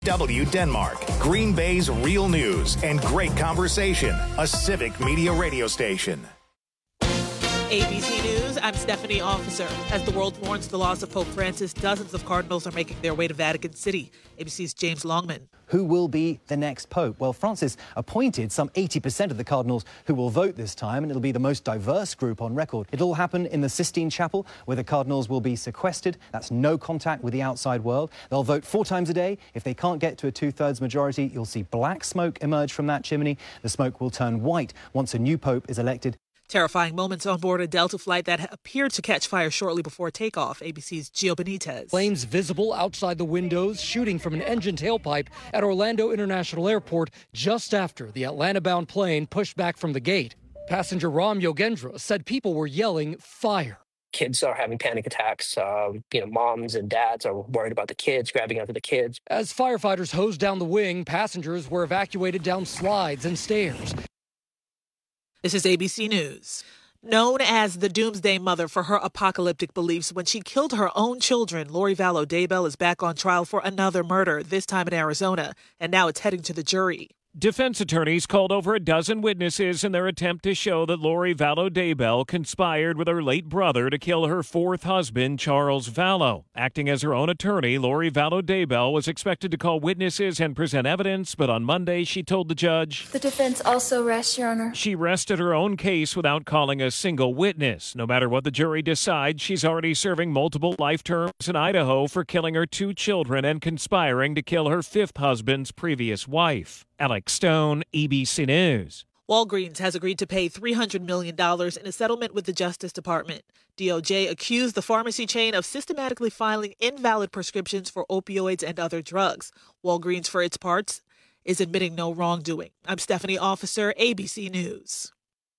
W Denmark, Green Bay's real news and great conversation. A Civic Media radio station. ABC News, I'm Stephanie Officer. As the world mourns the loss of Pope Francis, dozens of cardinals are making their way to Vatican City. ABC's James Longman. Who will be the next pope? Well, Francis appointed some 80% of the cardinals who will vote this time, and it'll be the most diverse group on record. It'll all happen in the Sistine Chapel, where the cardinals will be sequestered. That's no contact with the outside world. They'll vote 4 times a day. If they can't get to a 2/3 majority, you'll see black smoke emerge from that chimney. The smoke will turn white once a new pope is elected. Terrifying moments on board a Delta flight that appeared to catch fire shortly before takeoff. ABC's Gio Benitez. Flames visible outside the windows, shooting from an engine tailpipe at Orlando International Airport just after the Atlanta-bound plane pushed back from the gate. Passenger Ram Yogendra said people were yelling fire. Kids are having panic attacks. Moms and dads are worried about the kids, grabbing after the kids. As firefighters hosed down the wing, passengers were evacuated down slides and stairs. This is ABC News. Known as the Doomsday Mother for her apocalyptic beliefs when she killed her own children, Lori Vallow Daybell is back on trial for another murder, this time in Arizona, and now it's heading to the jury. Defense attorneys called over a dozen witnesses in their attempt to show that Lori Vallow Daybell conspired with her late brother to kill her 4th husband, Charles Vallow. Acting as her own attorney, Lori Vallow Daybell was expected to call witnesses and present evidence, but on Monday she told the judge, "The defense also rests, Your Honor." She rested her own case without calling a single witness. No matter what the jury decides, she's already serving multiple life terms in Idaho for killing her 2 children and conspiring to kill her 5th husband's previous wife. Alex Stone, ABC News. Walgreens has agreed to pay $300 million in a settlement with the Justice Department. DOJ accused the pharmacy chain of systematically filing invalid prescriptions for opioids and other drugs. Walgreens, for its part, is admitting no wrongdoing. I'm Stephanie Officer, ABC News.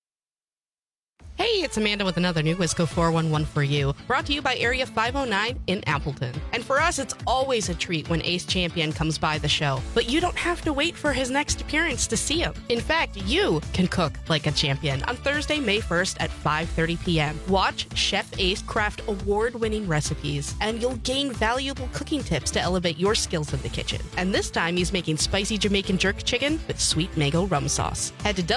Hey, it's Amanda with another new Wisco 411 for you, brought to you by Area 509 in Appleton. And for us, it's always a treat when Ace Champion comes by the show. But you don't have to wait for his next appearance to see him. In fact, you can cook like a champion on Thursday, May 1st at 5:30 p.m. Watch Chef Ace craft award-winning recipes, and you'll gain valuable cooking tips to elevate your skills in the kitchen. And this time, he's making spicy Jamaican jerk chicken with sweet mango rum sauce. Head to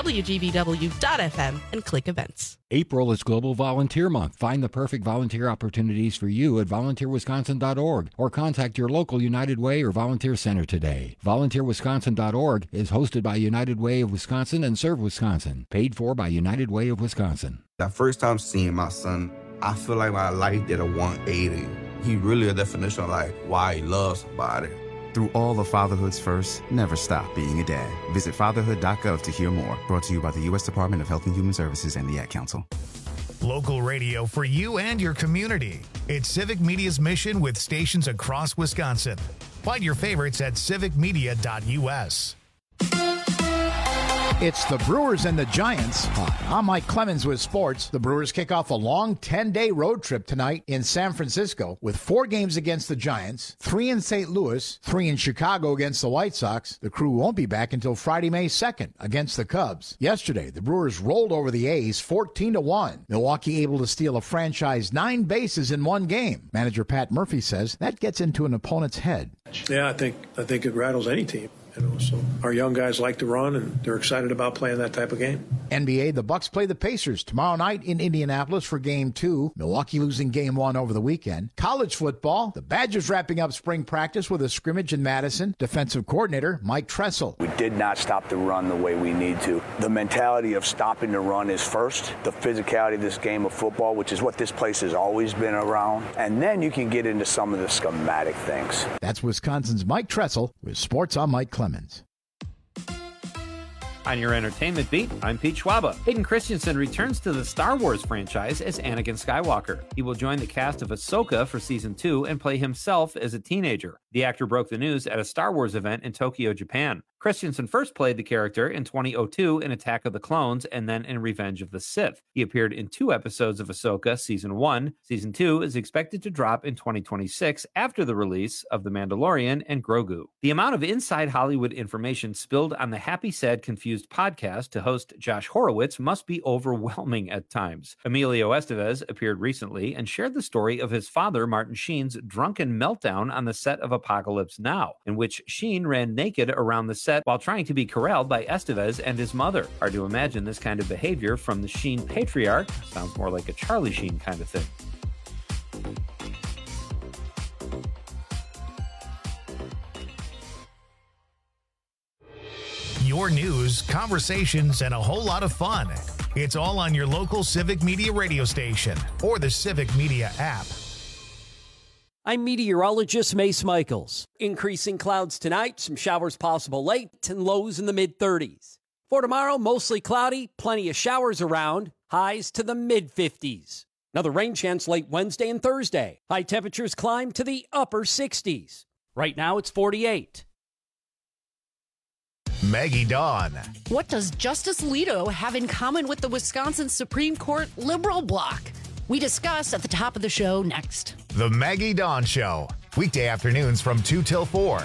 WGBW.FM and click events. April is Global Volunteer Month. Find the perfect volunteer opportunities for you at volunteerwisconsin.org or contact your local United Way or Volunteer Center today. VolunteerWisconsin.org is hosted by United Way of Wisconsin and Serve Wisconsin, paid for by United Way of Wisconsin. That first time seeing my son, I feel like my life did a 180. He really a definition of like why he loves somebody. Through all of fatherhood's first, never stop being a dad. Visit fatherhood.gov to hear more. Brought to you by the U.S. Department of Health and Human Services and the Ad Council. Local radio for you and your community. It's Civic Media's mission with stations across Wisconsin. Find your favorites at civicmedia.us. It's the Brewers and the Giants. Hi, I'm Mike Clemens with sports. The Brewers kick off a long 10-day road trip tonight in San Francisco with 4 games against the Giants, 3 in St. Louis, 3 in Chicago against the White Sox. The crew won't be back until Friday, May 2nd against the Cubs. Yesterday, the Brewers rolled over the A's 14-1. Milwaukee able to steal a franchise 9 bases in 1 game. Manager Pat Murphy says that gets into an opponent's head. Yeah, I think it rattles any team. So our young guys like to run, and they're excited about playing that type of game. NBA, the Bucks play the Pacers tomorrow night in Indianapolis for Game 2. Milwaukee losing Game 1 over the weekend. College football, the Badgers wrapping up spring practice with a scrimmage in Madison. Defensive coordinator Mike Tressel. We did not stop the run the way we need to. The mentality of stopping the run is first. The physicality of this game of football, which is what this place has always been around. And then you can get into some of the schematic things. That's Wisconsin's Mike Tressel with Sports on Mike Clemens. On your entertainment beat, I'm Pete Schwaba. Hayden Christensen returns to the Star Wars franchise as Anakin Skywalker. He will join the cast of Ahsoka for Season 2 and play himself as a teenager. The actor broke the news at a Star Wars event in Tokyo, Japan. Christensen first played the character in 2002 in Attack of the Clones and then in Revenge of the Sith. He appeared in 2 episodes of Ahsoka Season 1. Season 2 is expected to drop in 2026 after the release of The Mandalorian and Grogu. The amount of inside Hollywood information spilled on the Happy Sad Confused podcast to host Josh Horowitz must be overwhelming at times. Emilio Estevez appeared recently and shared the story of his father, Martin Sheen's drunken meltdown on the set of a Apocalypse Now, in which Sheen ran naked around the set while trying to be corralled by Estevez and his mother. Hard to imagine this kind of behavior from the Sheen patriarch. Sounds more like a Charlie Sheen kind of thing. Your news, conversations, and a whole lot of fun. It's all on your local Civic Media radio station or the Civic Media app. I'm meteorologist Mace Michaels. Increasing clouds tonight, some showers possible late, and lows in the mid-30s. For tomorrow, mostly cloudy, plenty of showers around, highs to the mid-50s. Another rain chance late Wednesday and Thursday. High temperatures climb to the upper 60s. Right now, it's 48. Maggie Dawn. What does Justice Alito have in common with the Wisconsin Supreme Court liberal bloc? We discuss at the top of the show next. The Maggie Dawn Show. Weekday afternoons from 2 till 4.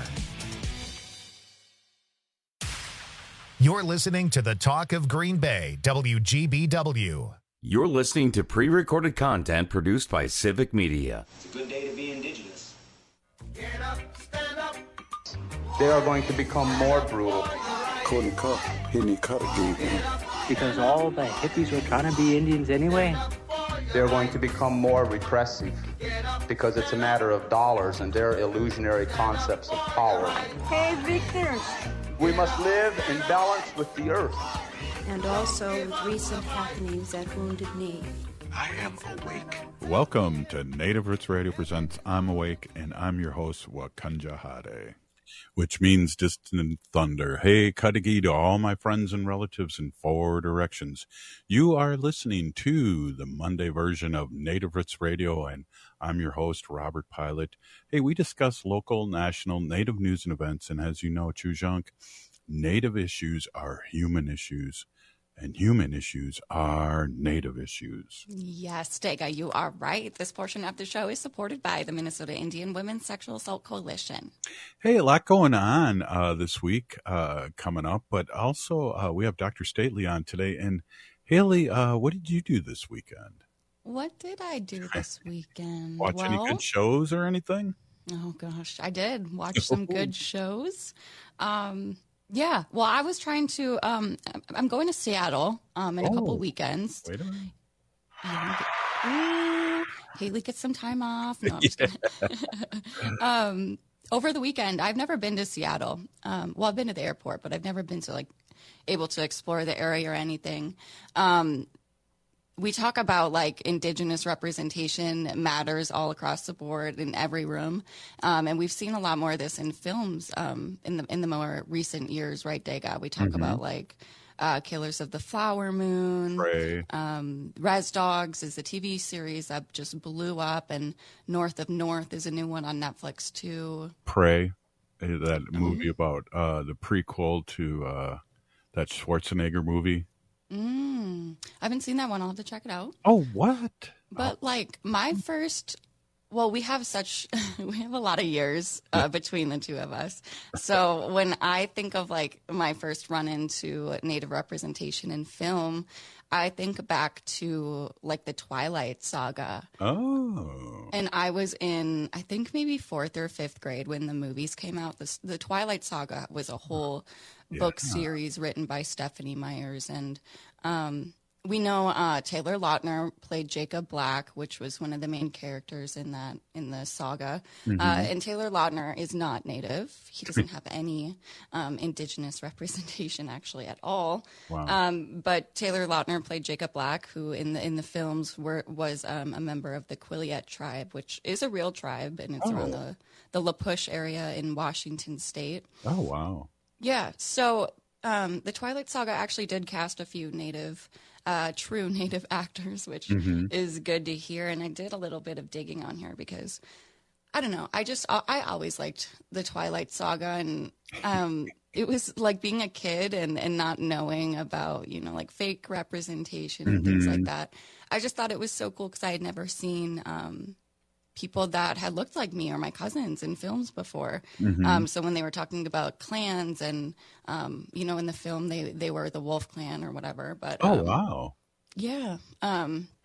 You're listening to the Talk of Green Bay, WGBW. You're listening to pre-recorded content produced by Civic Media. It's a good day to be Indigenous. Get up, stand up. They are going to become more brutal. Couldn't cut, hitting cut again. Because all the hippies were trying to be Indians anyway. They're going to become more repressive because it's a matter of dollars and their illusionary concepts of power. Hey, Victor. We must live in balance with the earth. And also with recent happenings at Wounded Knee. I am awake. Welcome to Native Roots Radio presents I'm Awake, and I'm your host, Wakanja Hade, which means distant thunder. Hey, Kadagi to all my friends and relatives in 4 directions. You are listening to the Monday version of Native Roots Radio, and I'm your host, Robert Pilot. Hey, we discuss local, national, Native news and events, and as you know, Chujunk, Native issues are human issues, and human issues are Native issues. Yes, Dega, you are right. This portion of the show is supported by the Minnesota Indian Women's Sexual Assault Coalition. Hey, a lot going on this week coming up, but also we have Dr. Stately on today. And Haley, what did you do this weekend? What did I do this weekend? Watch any good shows or anything? Oh, gosh, I did watch some good shows. Yeah, well, I was trying to, I'm going to Seattle in a couple weekends. Wait a minute. Haley gets some time off. No, I'm just kidding. Over the weekend, I've never been to Seattle. Well, I've been to the airport, but I've never been to, able to explore the area or anything. We talk about Indigenous representation matters all across the board in every room, and we've seen a lot more of this in films in the more recent years, right, Dega? We talk about Killers of the Flower Moon, Res Dogs is a TV series that just blew up, and North of North is a new one on Netflix too. Prey, that movie about the prequel to that Schwarzenegger movie. I haven't seen that one. I'll have to check it out. Oh, what? But my first, we have a lot of years between the two of us. So when I think of my first run into Native representation in film, I think back to the Twilight Saga. Oh. And I was in, I think maybe 4th or 5th grade when the movies came out. The Twilight Saga was a whole book series written by Stephanie Myers. And we know Taylor Lautner played Jacob Black, which was one of the main characters in the saga. And Taylor Lautner is not Native. He doesn't have any Indigenous representation actually at all. Wow. But Taylor Lautner played Jacob Black, who in the films was a member of the Quileute tribe, which is a real tribe, and it's around the La Push area in Washington State. Oh, wow. Yeah, so the Twilight Saga actually did cast a few true Native actors, which is good to hear. And I did a little bit of digging on here because, I don't know, I always liked the Twilight Saga. And it was like being a kid and not knowing about, fake representation and things like that. I just thought it was so cool because I had never seen people that had looked like me or my cousins in films before. So when they were talking about clans and, in the film, they were the Wolf Clan or whatever. But oh, wow. Yeah.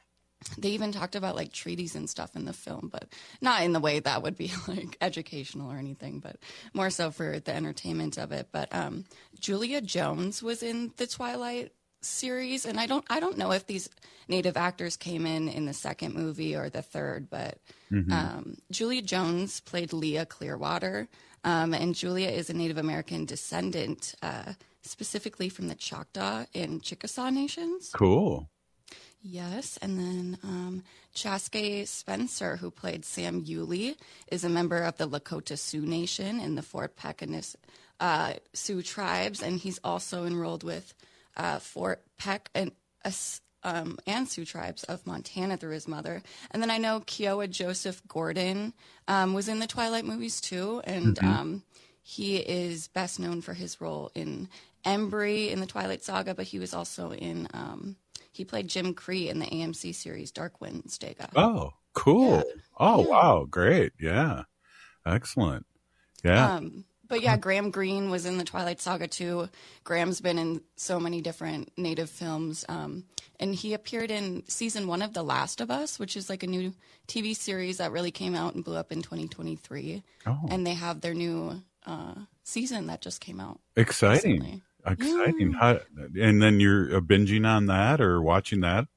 They even talked about like treaties and stuff in the film, but not in the way that would be like educational or anything, but more so for the entertainment of it. But Julia Jones was in the Twilight series, and I don't know if these Native actors came in the second movie or the third, but Julia Jones played Leah Clearwater, and Julia is a Native American descendant, specifically from the Choctaw and Chickasaw nations. Cool. Yes, and then Chaskey Spencer, who played Sam Yulee, is a member of the Lakota Sioux Nation in the Fort Peck Sioux tribes, and he's also enrolled with Fort Peck and Sioux tribes of Montana through his mother. And then I know Kiowa Joseph Gordon was in the Twilight movies too, and he is best known for his role in Embry in the Twilight Saga, but he was also in he played Jim Cree in the AMC series Darkwing Stega. Oh, cool. Yeah. Oh, wow. Great. Yeah. Excellent. Yeah. But yeah, Graham Greene was in the Twilight Saga too. Graham's been in so many different Native films. And he appeared in season 1 of The Last of Us, which is like a new TV series that really came out and blew up in 2023. Oh. And they have their new season that just came out. Exciting. Recently. Exciting. Yeah. And then you're binging on that or watching that?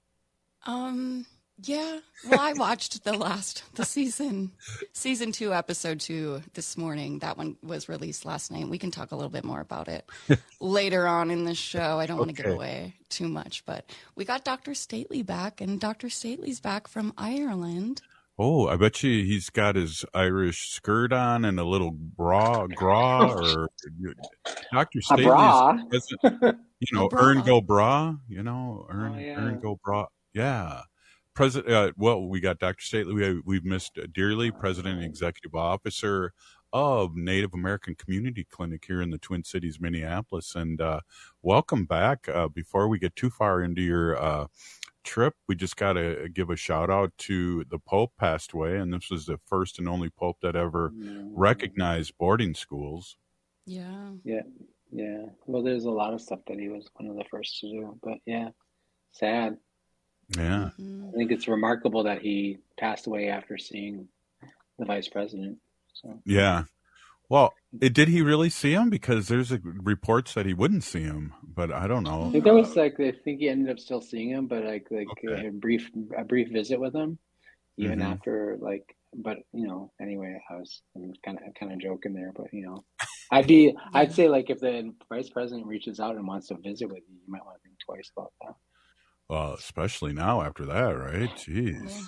Yeah. Well, I watched the season 2, episode 2 this morning. That one was released last night. We can talk a little bit more about it later on in the show. I don't want to give away too much, but we got Dr. Stately back, and Dr. Stately's back from Ireland. Oh, I bet you he's got his Irish skirt on and a little gra, or Dr. Stately's, Earn Go Bra, Earn Go Bra. Yeah. President, we got Dr. Stately. We've missed dearly, President and Executive Officer of Native American Community Clinic here in the Twin Cities, Minneapolis. And welcome back. Before we get too far into your trip, we just got to give a shout out to the Pope passed away, and this was the first and only Pope that ever recognized boarding schools. Yeah. Well, there's a lot of stuff that he was one of the first to do, but yeah, sad. Yeah. I think it's remarkable that he passed away after seeing the vice president. So. Yeah. Well, did he really see him? Because there's reports that he wouldn't see him, but I don't know. I think that was I think he ended up still seeing him, but a brief visit with him, even after but anyway, I'm kind of joking there, but I'd say if the vice president reaches out and wants to visit with you, you might want to think twice about that. Well, especially now after that, right? Jeez.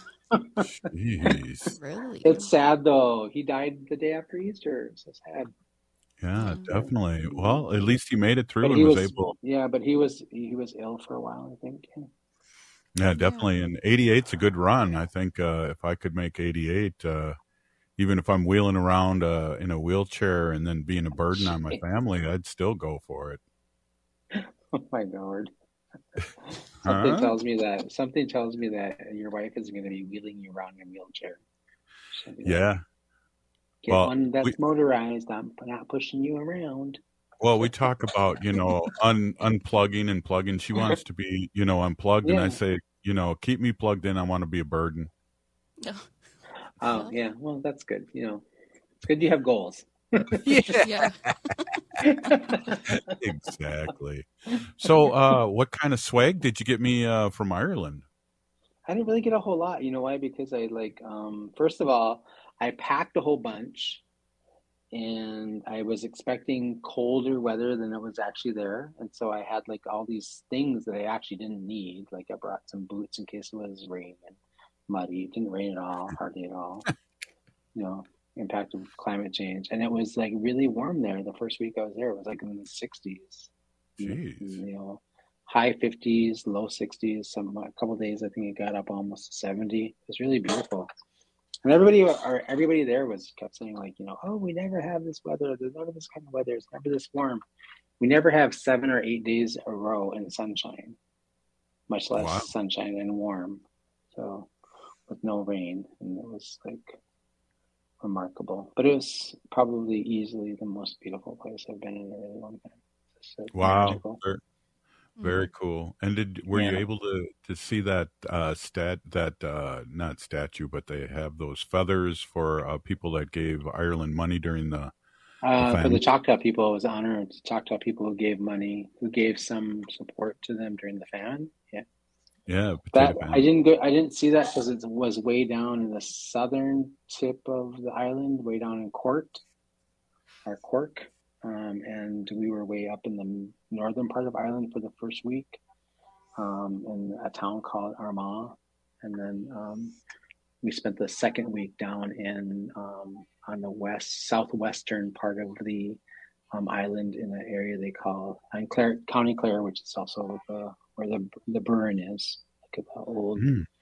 Jeez. Really? It's sad though. He died the day after Easter. It's so sad. Yeah, definitely. Well, at least he made it through but and was able. Yeah, but he was ill for a while, I think. Yeah, definitely. And 88's a good run. I think if I could make 88, even if I'm wheeling around in a wheelchair and then being a burden on my family, I'd still go for it. Oh my Lord. Something tells me that your wife is going to be wheeling you around in a wheelchair. Yeah. Get one that's motorized. I'm not pushing you around. Well, we talk about, unplugging and plugging. She wants to be, unplugged. Yeah. And I say, keep me plugged in. I want to be a burden. Oh, yeah. Well, that's good. It's good you have goals. Yeah. Exactly. So what kind of swag did you get me from Ireland? I didn't really get a whole lot. You know why? Because I first of all, I packed a whole bunch, and I was expecting colder weather than it was actually there, and so I had all these things that I actually didn't need. I brought some boots in case it was raining and muddy. It didn't rain at all, hardly at all. Impact of climate change, and it was really warm there. The first week I was there, it was in the 60s. Jeez. High 50s, low 60s. A couple of days I think it got up almost 70. It was really beautiful, and everybody there kept saying oh, we never have this weather. There's never this kind of weather. It's never this warm. We never have 7 or 8 days a row in sunshine, much less sunshine and warm. So with no rain, and it was remarkable, but it was probably easily the most beautiful place I've been in a really long time. So wow. Very cool. And were you able to see that not statue, but they have those feathers for people that gave Ireland money during the for the Choctaw people, it was an honor. Choctaw people who gave money, who gave some support to them during the famine. Yeah. Yeah. That I didn't see that because it was way down in the southern tip of the island, way down in Cork. And we were way up in the northern part of Ireland for the first week, in a town called Armagh, and then we spent the second week down in on the southwestern part of the island in an area they call County Clare, which is also where the burn is, like the old,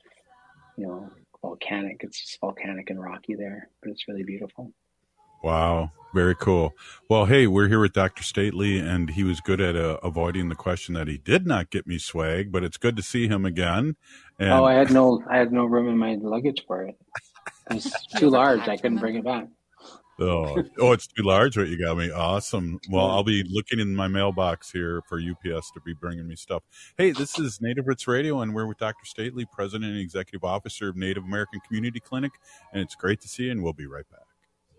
volcanic. It's just volcanic and rocky there, but it's really beautiful. Wow. Very cool. Well, hey, we're here with Dr. Stately, and he was good at avoiding the question that he did not get me swag, but it's good to see him again. And I had no room in my luggage for it. It was too large. I couldn't bring it back. Oh, it's too large. What you got me? Awesome. Well, I'll be looking in my mailbox here for UPS to be bringing me stuff. Hey, this is Native Roots Radio, and we're with Dr. Stately, President and Executive Officer of Native American Community Clinic, and it's great to see you, and we'll be right back.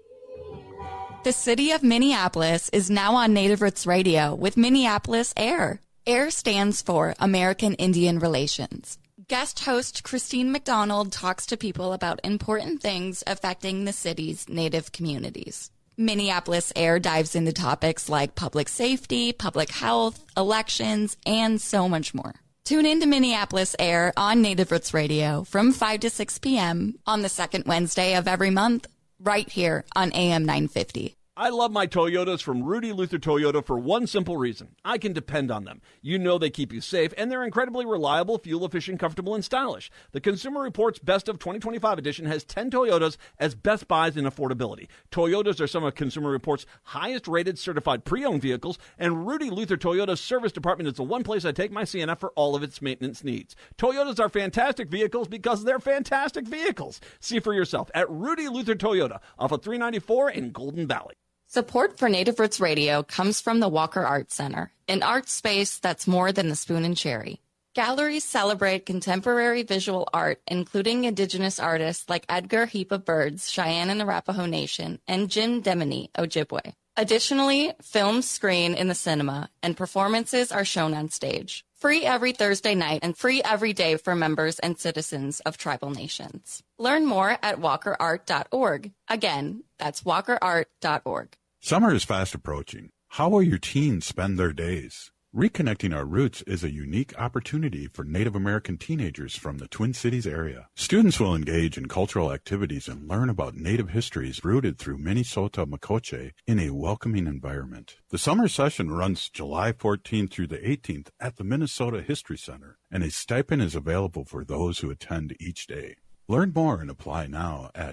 The city of Minneapolis is now on Native Roots Radio with Minneapolis AIR. AIR stands for American Indian Relations. Guest host Christine McDonald talks to people about important things affecting the city's Native communities. Minneapolis AIR dives into topics like public safety, public health, elections, and so much more. Tune in to Minneapolis AIR on Native Roots Radio from 5 to 6 p.m. on the second Wednesday of every month, right here on AM 950. I love my Toyotas from Rudy Luther Toyota for one simple reason. I can depend on them. You know they keep you safe, and they're incredibly reliable, fuel-efficient, comfortable, and stylish. The Consumer Reports Best of 2025 edition has 10 Toyotas as best buys in affordability. Toyotas are some of Consumer Reports' highest-rated certified pre-owned vehicles, and Rudy Luther Toyota's service department is the one place I take my Sienna for all of its maintenance needs. Toyotas are fantastic vehicles because they're fantastic vehicles. See for yourself at Rudy Luther Toyota off of 394 in Golden Valley. Support for Native Roots Radio comes from the Walker Art Center, an art space that's more than the spoon and cherry. Galleries celebrate contemporary visual art, including Indigenous artists like Edgar Heap of Birds, Cheyenne and Arapaho Nation, and Jim Demini, Ojibwe. Additionally, films screen in the cinema, and performances are shown on stage. Free every Thursday night and free every day for members and citizens of tribal nations. Learn more at walkerart.org. Again, that's walkerart.org. Summer is fast approaching. How will your teens spend their days? Reconnecting Our Roots is a unique opportunity for Native American teenagers from the Twin Cities area. Students will engage in cultural activities and learn about Native histories rooted through Minnesota Makoche in a welcoming environment. The summer session runs July 14th through the 18th at the Minnesota History Center, and a stipend is available for those who attend each day. Learn more and apply now at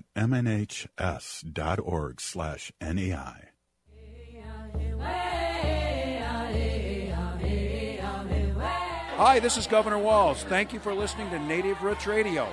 mnhs.org/NEI. Hi, this is Governor Walz. Thank you for listening to Native Roots Radio.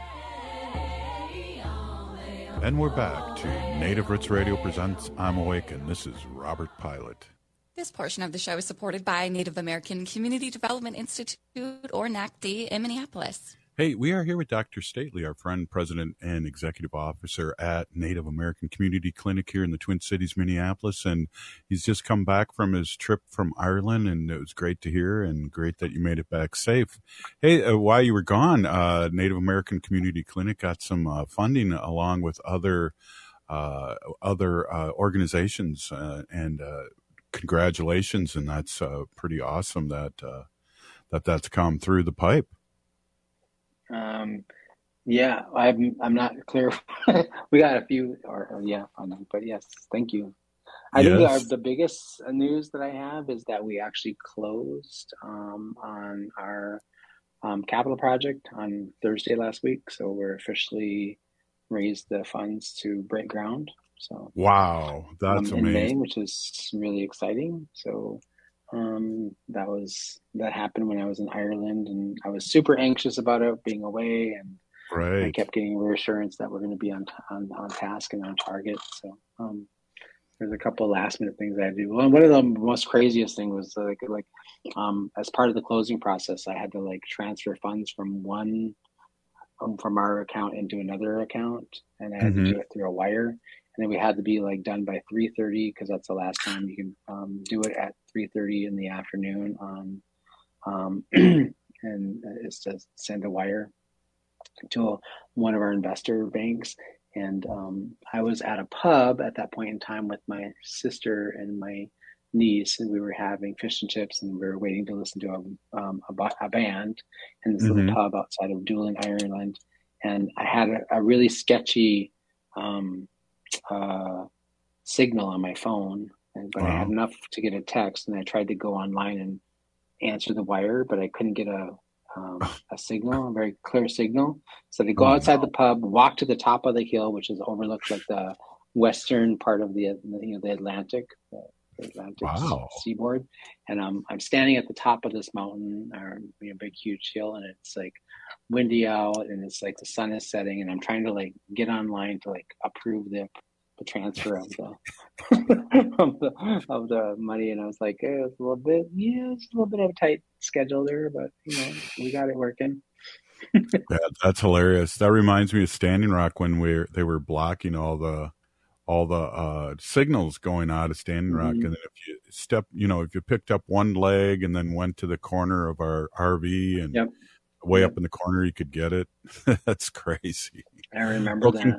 And we're back to Native Roots Radio presents I'm Awake, and this is Robert Pilot. This portion of the show is supported by Native American Community Development Institute, or NACD, in Minneapolis. Hey, we are here with Dr. Stately, our friend, president, and executive officer at Native American Community Clinic here in the Twin Cities, Minneapolis. And he's just come back from his trip from Ireland, and it was great to hear and great that you made it back safe. Hey, while you were gone, Native American Community Clinic got some funding along with other organizations, and congratulations. And that's pretty awesome that's come through the pipe. Yeah, I'm not clear. We got a few, but yes, thank you. I think the biggest news that I have is that we actually closed on our capital project on Thursday last week. So we're officially raised the funds to break ground. So wow, that's amazing. In May, which is really exciting. So that happened when I was in Ireland, and I was super anxious about it being away, and I kept getting reassurance that we're going to be on task and on target. So there's a couple of last minute things I had to do. One of the most craziest thing was like as part of the closing process, I had to like transfer funds from from our account into another account, and I had to do it through a wire. And then we had to be like done by 3:30 because that's the last time you can do it at 3:30 in the afternoon and it's to send a wire to one of our investor banks. And I was at a pub at that point in time with my sister and my niece, and we were having fish and chips, and we were waiting to listen to a band in this little pub outside of Doolin, Ireland. And I had a really sketchy signal on my phone, but I had enough to get a text, and I tried to go online and answer the wire, but I couldn't get a signal, a very clear signal. So they go outside the pub, walk to the top of the hill, which is overlooks like the western part of the Atlantic, seaboard. And I'm standing at the top of this mountain, or big huge hill, and it's like windy out, and it's like the sun is setting, and I'm trying to like get online to like approve the transfer of the money. And I was like, it's a little bit of a tight schedule there, but we got it working. That's hilarious. That reminds me of Standing Rock when they were blocking all the signals going out of Standing Rock. And then if you picked up one leg and then went to the corner of our RV and way up in the corner, you could get it. That's crazy. I remember that.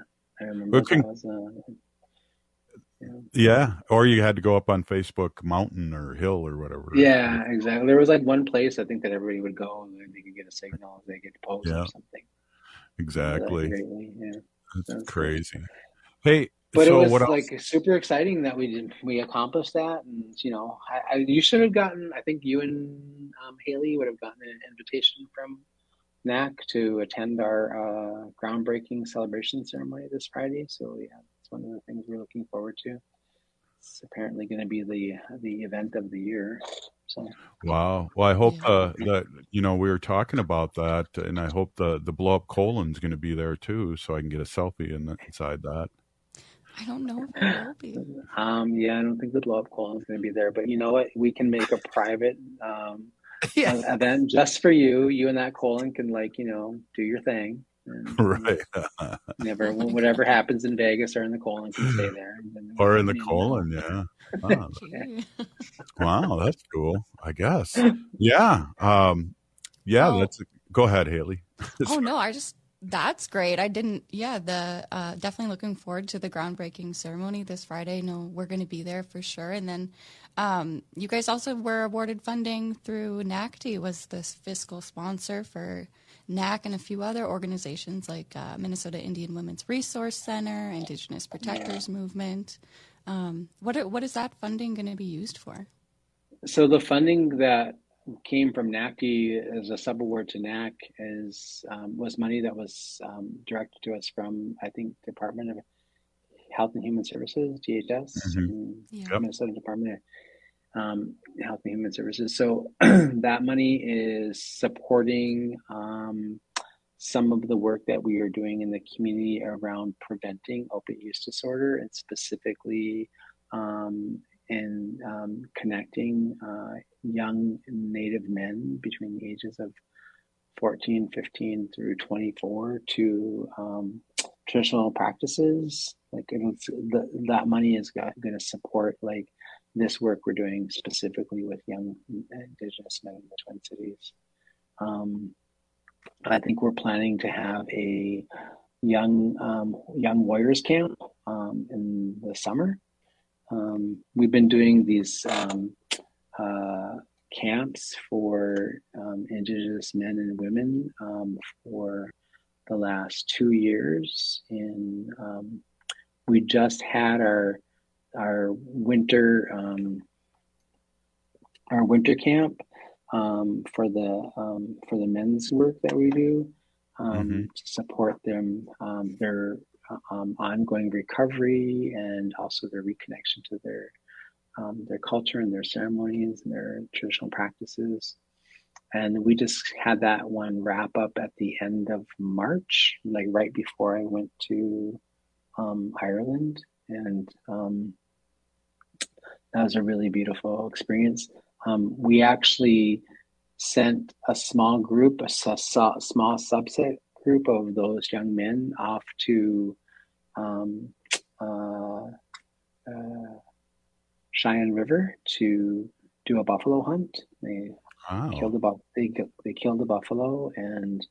Yeah, or you had to go up on Facebook Mountain or Hill or whatever. Yeah, exactly. There was like one place I think that everybody would go and they could get a signal, they could post or something. Exactly. That's crazy. Cool. Hey, but so it was what else? Like super exciting that we accomplished that, and you should have gotten. I think you and Haley would have gotten an invitation from NAC to attend our groundbreaking celebration ceremony this Friday. So yeah. One of the things we're looking forward to. It's apparently going to be the event of the year. So wow. Well, I hope that we were talking about that, and I hope the blow up colon's going to be there too, so I can get a selfie inside that. I don't know if it will be. Yeah, I don't think the blow up colon's going to be there, but you know what? We can make a private event just for you. You and that colon can do your thing. Right. Whatever happens in Vegas or in the colon can stay there. Or in the colon, yeah. Oh, wow, that's cool, I guess. Yeah. Go ahead, Haley. Oh, no, that's great. Definitely looking forward to the groundbreaking ceremony this Friday. No, we're going to be there for sure. And then you guys also were awarded funding through NACD, was this fiscal sponsor for NAC and a few other organizations like Minnesota Indian Women's Resource Center, Indigenous Protectors Movement. What is that funding going to be used for? So the funding that came from NACD as a subaward to NAC was money that was directed to us from, I think, Department of Health and Human Services, DHS, Minnesota Department of Health and Human Services. So that money is supporting some of the work that we are doing in the community around preventing opiate use disorder, and specifically in connecting young Native men between the ages of 14, 15 through 24 to traditional practices. That money is going to support this work we're doing specifically with young Indigenous men in the Twin Cities. I think we're planning to have a young warriors camp in the summer. We've been doing these camps for Indigenous men and women for the last 2 years. We just had our winter camp for the men's work that we do to support them their ongoing recovery and also their reconnection to their culture and their ceremonies and their traditional practices. And we just had that one wrap up at the end of March, right before I went to Ireland. And was a really beautiful experience. We actually sent a small group, a small subset group of those young men off to Cheyenne River to do a buffalo hunt. They killed a buffalo, and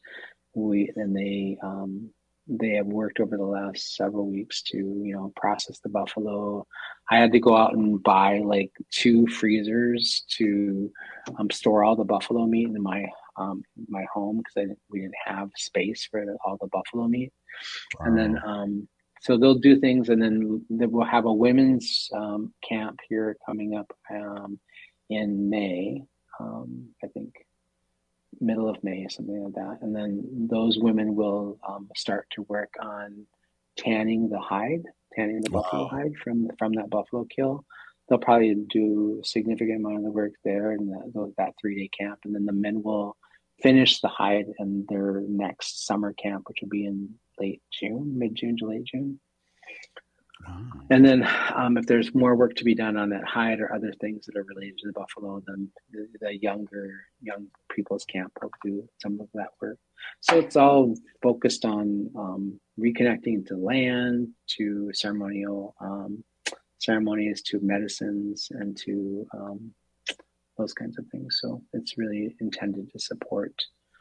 they have worked over the last several weeks to, process the buffalo. I had to go out and buy like 2 freezers to store all the buffalo meat in my home, because we didn't have space for all the buffalo meat. Wow. And then so they'll do things, and then we'll have a women's camp here coming up in May, I think. Middle of May, something like that. And then those women will start to work on tanning the buffalo hide from that buffalo kill. They'll probably do a significant amount of the work there in that 3-day camp. And then the men will finish the hide in their next summer camp, which will be in mid-June to late June. Wow. And then if there's more work to be done on that hide or other things that are related to the buffalo, then the young people's camp will do some of that work. So it's all focused on reconnecting to land, to ceremonial ceremonies, to medicines, and to those kinds of things. So it's really intended to support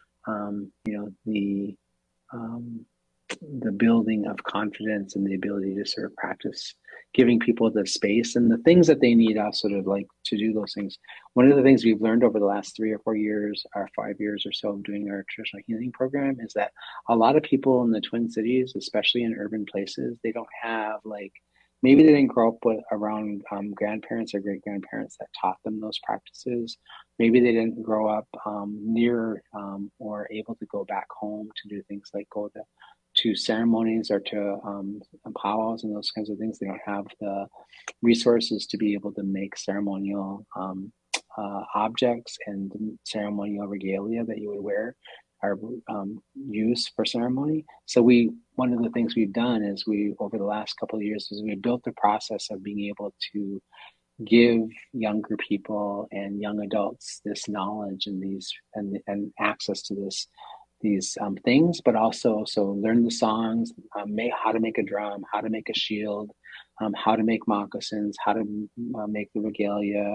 the building of confidence and the ability to sort of practice giving people the space and the things that they need us sort of like to do those things. One of the things we've learned over the last 3 or 4 years or 5 years or so of doing our traditional healing program is that a lot of people in the Twin Cities, especially in urban places, they don't have maybe they didn't grow up around grandparents or great grandparents that taught them those practices. Maybe they didn't grow up near or able to go back home to do things like go to ceremonies or to powwows and those kinds of things. They don't have the resources to be able to make ceremonial objects and ceremonial regalia that you would wear or use for ceremony. So one of the things we've done is over the last couple of years is we built the process of being able to give younger people and young adults this knowledge and access to these things, but also learn the songs, how to make a drum, how to make a shield, how to make moccasins, how to make the regalia.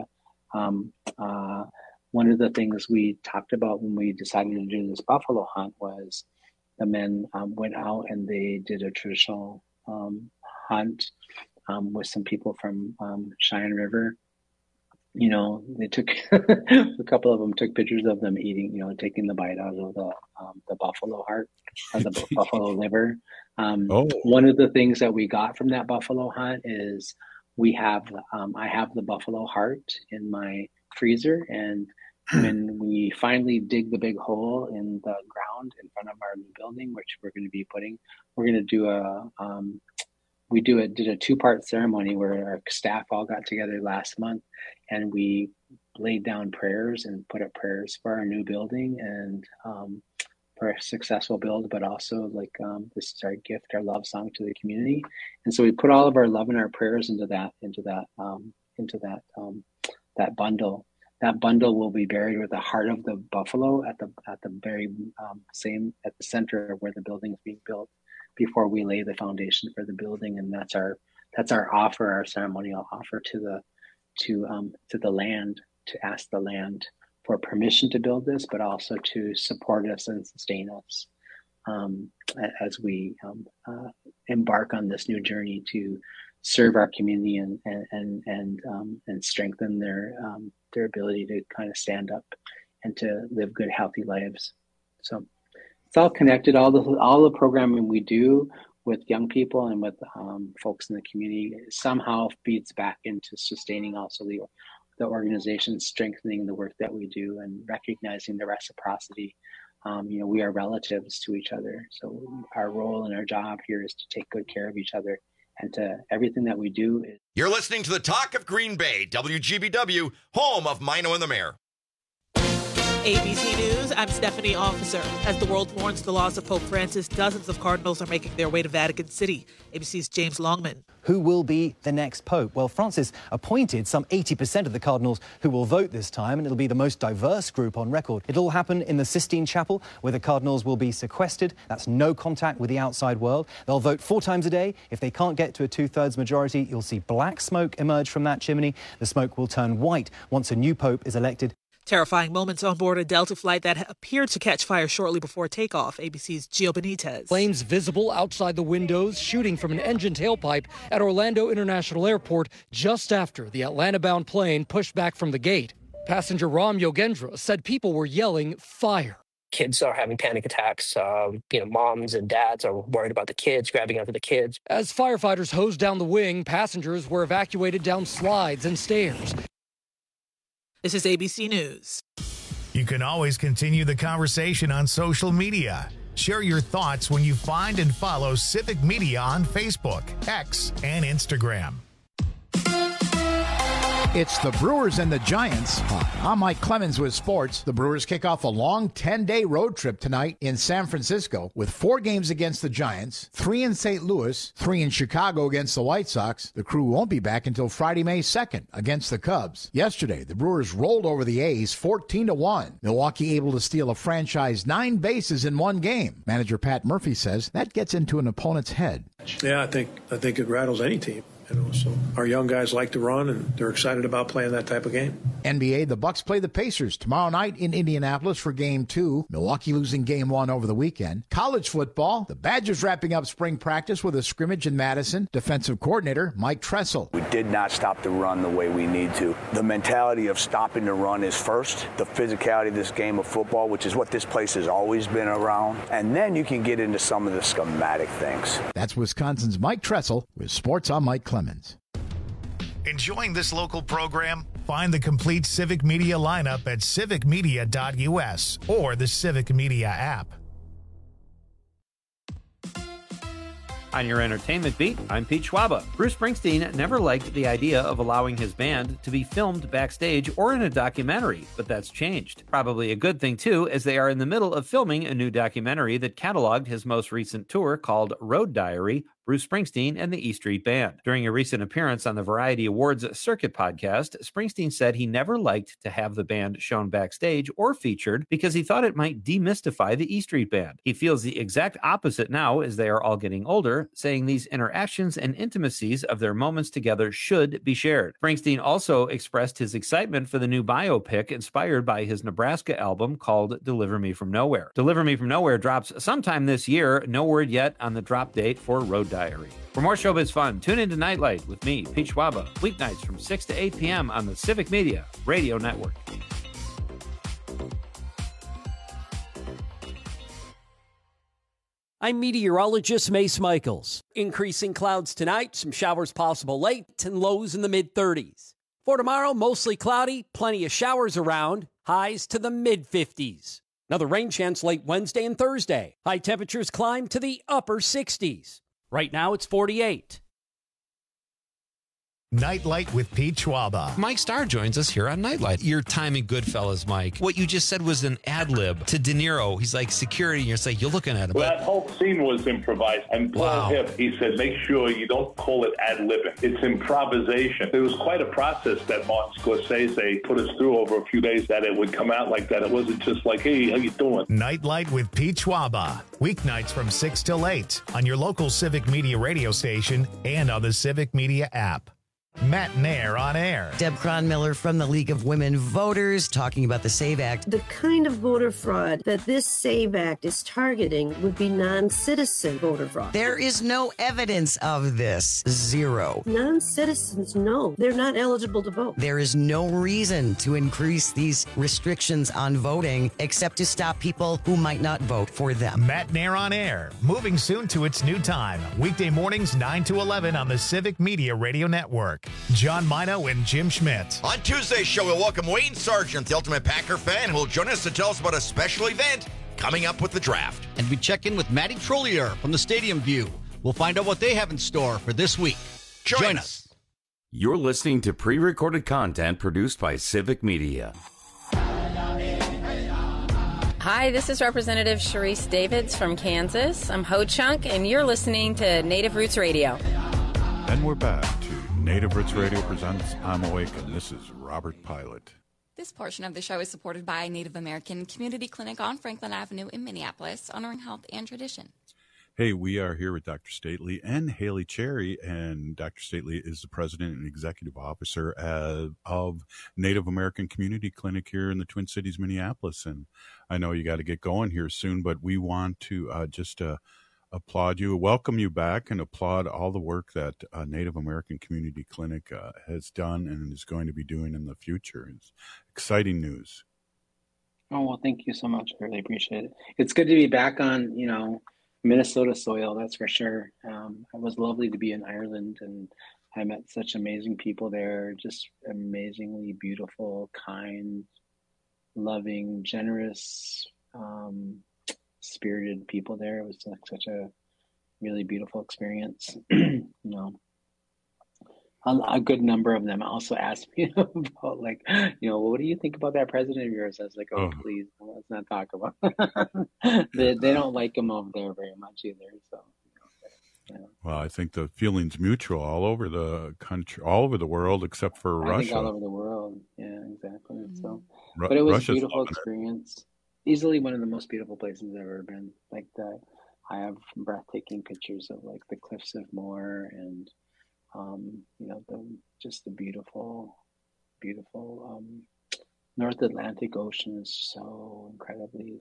One of the things we talked about when we decided to do this buffalo hunt was the men went out and they did a traditional hunt with some people from Cheyenne River. They took a couple of them took pictures of them eating, taking the bite out of the buffalo heart or the buffalo liver. One of the things that we got from that buffalo hunt is I have the buffalo heart in my freezer, and when we finally dig the big hole in the ground in front of our new building, which we're going to do did a 2-part ceremony where our staff all got together last month, and we laid down prayers and put up prayers for our new building and for a successful build, but also this is our gift, our love song to the community. And so we put all of our love and our prayers into that bundle. That bundle will be buried with the heart of the buffalo at the very at the center of where the building is being built, before we lay the foundation for the building. And that's our offer, our ceremonial offer to the land, to ask the land for permission to build this, but also to support us and sustain us as we embark on this new journey to serve our community and strengthen their ability to kind of stand up and to live good, healthy lives. So it's all connected. All the programming we do with young people and with folks in the community somehow feeds back into sustaining also the organization, strengthening the work that we do, and recognizing the reciprocity. We are relatives to each other. So our role and our job here is to take good care of each other, and to everything that we do. You're listening to the Talk of Green Bay, WGBW, home of Mino and the Mayor. ABC News, I'm Stephanie Officer. As the world mourns the loss of Pope Francis, dozens of cardinals are making their way to Vatican City. ABC's James Longman. Who will be the next pope? Well, Francis appointed some 80% of the cardinals who will vote this time, and it'll be the most diverse group on record. It'll all happen in the Sistine Chapel, where the cardinals will be sequestered. That's no contact with the outside world. They'll vote 4 times a day. If they can't get to a 2/3 majority, you'll see black smoke emerge from that chimney. The smoke will turn white once a new pope is elected. Terrifying moments on board a Delta flight that appeared to catch fire shortly before takeoff. ABC's Gio Benitez. Flames visible outside the windows, shooting from an engine tailpipe at Orlando International Airport just after the Atlanta-bound plane pushed back from the gate. Passenger Ram Yogendra said people were yelling fire. Kids are having panic attacks. Moms and dads are worried about the kids, grabbing after the kids. As firefighters hosed down the wing, passengers were evacuated down slides and stairs. This is ABC News. You can always continue the conversation on social media. Share your thoughts when you find and follow Civic Media on Facebook, X, and Instagram. It's the Brewers and the Giants. Hi, I'm Mike Clemens with sports. The Brewers kick off a long 10-day road trip tonight in San Francisco with 4 games against the Giants, 3 in St. Louis, 3 in Chicago against the White Sox. The crew won't be back until Friday, May 2nd against the Cubs. Yesterday, the Brewers rolled over the A's 14-1. Milwaukee able to steal a franchise 9 bases in 1 game. Manager Pat Murphy says that gets into an opponent's head. Yeah, I think it rattles any team. So our young guys like to run, and they're excited about playing that type of game. NBA, the Bucks play the Pacers tomorrow night in Indianapolis for Game 2. Milwaukee losing Game 1 over the weekend. College football, the Badgers wrapping up spring practice with a scrimmage in Madison. Defensive coordinator Mike Tressel. We did not stop the run the way we need to. The mentality of stopping the run is first. The physicality of this game of football, which is what this place has always been around. And then you can get into some of the schematic things. That's Wisconsin's Mike Tressel with Sports on Mike Clemens. Enjoying this local program? Find the complete Civic Media lineup at civicmedia.us or the Civic Media app. On your entertainment beat, I'm Pete Schwaba. Bruce Springsteen never liked the idea of allowing his band to be filmed backstage or in a documentary, but that's changed. Probably a good thing, too, as they are in the middle of filming a new documentary that cataloged his most recent tour called Road Diary, Bruce Springsteen and the E Street Band. During a recent appearance on the Variety Awards Circuit podcast, Springsteen said he never liked to have the band shown backstage or featured because he thought it might demystify the E Street Band. He feels the exact opposite now as they are all getting older, saying these interactions and intimacies of their moments together should be shared. Springsteen also expressed his excitement for the new biopic inspired by his Nebraska album called Deliver Me From Nowhere. Deliver Me From Nowhere drops sometime this year. No word yet on the drop date for Road Diary. For more showbiz fun, tune into Nightlight with me, Pete Schwaba, weeknights from 6 to 8 p.m. on the Civic Media Radio Network. I'm meteorologist Mace Michaels. Increasing clouds tonight, some showers possible late, and lows in the mid-30s. For tomorrow, mostly cloudy, plenty of showers around, highs to the mid-50s. Another rain chance late Wednesday and Thursday. High temperatures climb to the upper 60s. Right now, it's 48. Nightlight with Pete Schwaba. Mike Starr joins us here on Nightlight. Your time in Goodfellas, Mike. What you just said was an ad lib to De Niro. He's like security, and you're like, you're looking at him. Well, that whole scene was improvised. And Paul Hipp, he said, make sure you don't call it ad libbing. It's improvisation. It was quite a process that Martin Scorsese put us through over a few days that it would come out like that. It wasn't just like, hey, how you doing? Nightlight with Pete Schwaba. Weeknights from 6 till 8 on your local Civic Media radio station and on the Civic Media app. Matt Nair on air. Deb Cronmiller from the League of Women Voters talking about the SAVE Act. The kind of voter fraud that this SAVE Act is targeting would be non-citizen voter fraud. There is no evidence of this. Zero. Non-citizens, no. They're not eligible to vote. There is no reason to increase these restrictions on voting except to stop people who might not vote for them. Matt Nair on air. Moving soon to its new time. Weekday mornings 9 to 11 on the Civic Media Radio Network. John Mino and Jim Schmidt. On Tuesday's show, we'll welcome Wayne Sargent, the Ultimate Packer fan, who will join us to tell us about a special event coming up with the draft. And we check in with Matty Trollier from the Stadium View. We'll find out what they have in store for this week. Join us. You're listening to pre-recorded content produced by Civic Media. Hi, this is Representative Sharice Davids from Kansas. I'm Ho Chunk, and you're listening to Native Roots Radio. And we're back to Native Roots Radio presents I'm Awake, and this is Robert Pilot. This portion of the show is supported by Native American Community Clinic on Franklin Avenue in Minneapolis, honoring health and tradition. Hey, we are here with Dr. Stately and Haley Cherry, and Dr. Stately is the president and executive officer of Native American Community Clinic here in the Twin Cities, Minneapolis. And I know you got to get going here soon, but we want to just applaud you, welcome you back, and applaud all the work that Native American Community Clinic has done and is going to be doing in the future. It's exciting news. Oh, well, thank you so much. I really appreciate it. It's good to be back on, Minnesota soil, that's for sure. It was lovely to be in Ireland, and I met such amazing people there, just amazingly beautiful, kind, loving, generous, spirited people there. It was like such a really beautiful experience. A good number of them also asked me about, like, what do you think about that president of yours? I was like, oh, please, let's not talk about it. They don't like him over there very much either. So, Well, I think the feeling's mutual all over the country, all over the world, except for Russia. I think all over the world. Yeah, exactly. So, but it was Russia's a beautiful experience. Easily one of the most beautiful places I've ever been. Like that, I have breathtaking pictures of like the cliffs of Moher and the beautiful North Atlantic Ocean is so incredibly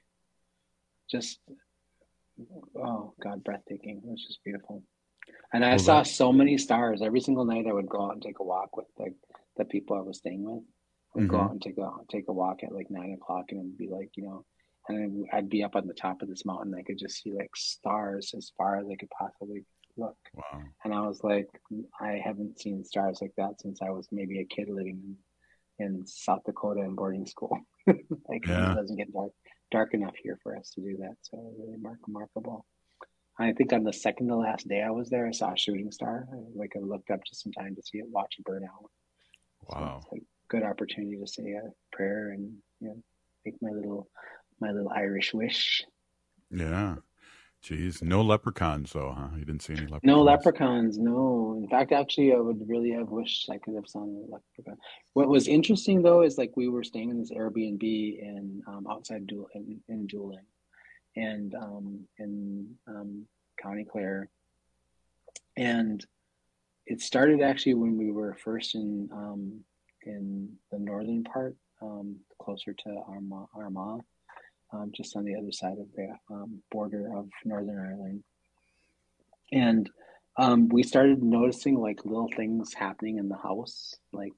breathtaking. It was just beautiful. And I saw so many stars. Every single night I would go out and take a walk with the people I was staying with. We'd go out and take a walk at like 9 o'clock, and it'd be like, and I'd be up on the top of this mountain. I could just see like stars as far as I could possibly look. Wow. And I was like, I haven't seen stars like that since I was maybe a kid living in South Dakota in boarding school. It doesn't get dark enough here for us to do that. So really remarkable. I think on the second to last day I was there, I saw a shooting star. I looked up just in time to see it, watch it burn out. Wow. So it's a good opportunity to say a prayer and make my little Irish wish. Yeah. Jeez, no leprechauns though, huh? You didn't see any leprechauns? No leprechauns, no. In fact, actually, I would really have wished I could have seen a leprechaun. What was interesting though is we were staying in this Airbnb in outside Doolin, and in County Clare, and it started actually when we were first in the northern part, closer to Armagh. Just on the other side of the border of Northern Ireland. And we started noticing little things happening in the house,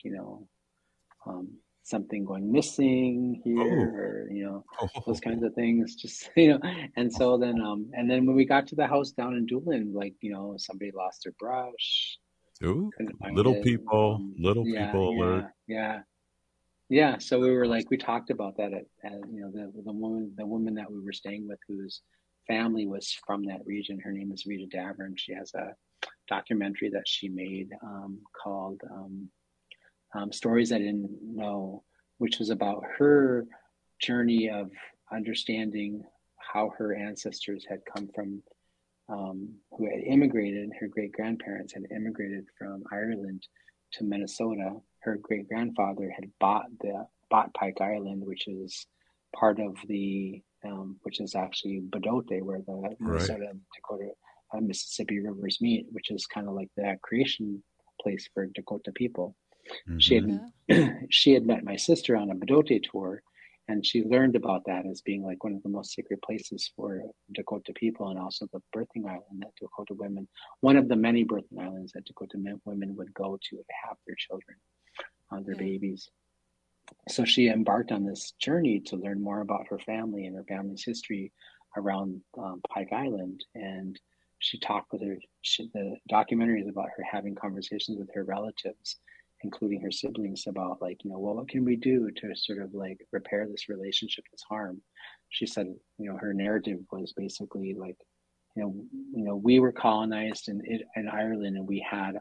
something going missing here, or, those kinds of things, just, and so then, and then when we got to the house down in Doolin, somebody lost their brush. Ooh, little people alert. Yeah, so we were we talked about that at the woman that we were staying with, whose family was from that region. Her name is Rita Davern. She has a documentary that she made called Stories I Didn't Know, which was about her journey of understanding how her ancestors had come from, who had immigrated. Her great-grandparents had immigrated from Ireland to Minnesota. Her great-grandfather had bought Pike Island, which is part of which is actually Bedote, where the Minnesota and Dakota Mississippi rivers meet, which is kind of like the creation place for Dakota people. Mm-hmm. She had met my sister on a Bedote tour, and she learned about that as being one of the most sacred places for Dakota people, and also the birthing island that Dakota women, one of the many birthing islands that Dakota women would go to have their children, their babies. So she embarked on this journey to learn more about her family and her family's history around Pike Island. And she talked with the documentary is about her having conversations with her relatives, including her siblings, about what can we do to sort of repair this relationship that's harmed. She said, her narrative was basically we were colonized in Ireland, and we had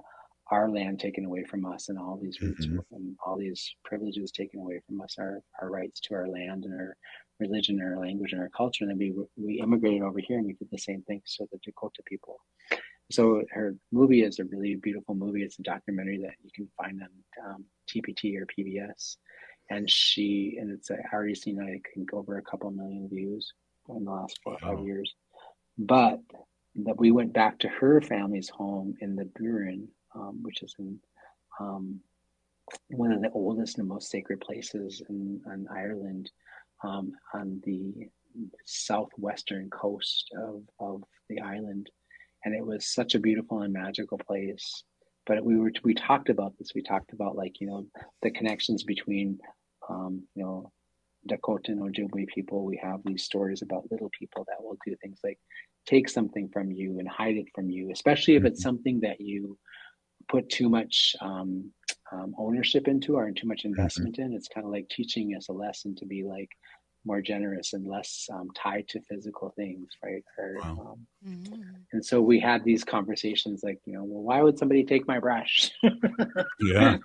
our land taken away from us, and all these roots and all these privileges taken away from us, our rights to our land and our religion, our language, and our culture. And then we immigrated over here, and we did the same thing to the Dakota people. So her movie is a really beautiful movie. It's a documentary that you can find on TPT or PBS. And it's already seen, I think, over a couple million views in the last 4 or 5 years. But that we went back to her family's home in the Burin, which is in one of the oldest and most sacred places in Ireland, on the southwestern coast of the island. And it was such a beautiful and magical place. But we talked about this. We talked about, like, you know, the connections between, you know, Dakota and Ojibwe people. We have these stories about little people that will do things like take something from you and hide it from you, especially if it's something that you put too much ownership into or too much investment in. It's kind of like teaching us a lesson to be like more generous and less tied to physical things, right? And so we had these conversations like, you know, well, why would somebody take my brush? Yeah.